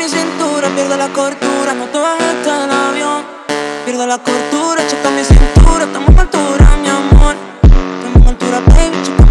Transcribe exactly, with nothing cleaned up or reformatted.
mi cintura, pierdo la cordura. No te bajes del avión, pierdo la cordura. Checa mi cintura, estamos en altura, mi amor. Estamos en altura, baby, checa